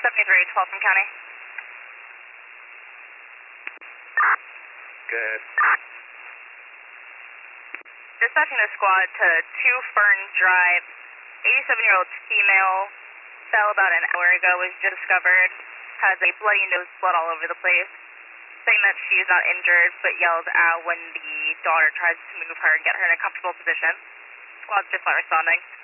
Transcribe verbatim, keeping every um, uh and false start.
seventy-three, twelve from county. Good. Dispatching the squad to two Fern Drive. eighty-seven-year-old female fell about an hour ago, was just discovered. Has a bloody nose, blood all over the place. Saying that she is not injured, but yelled out when the daughter tries to move her and get her in a comfortable position. Squad's just not responding.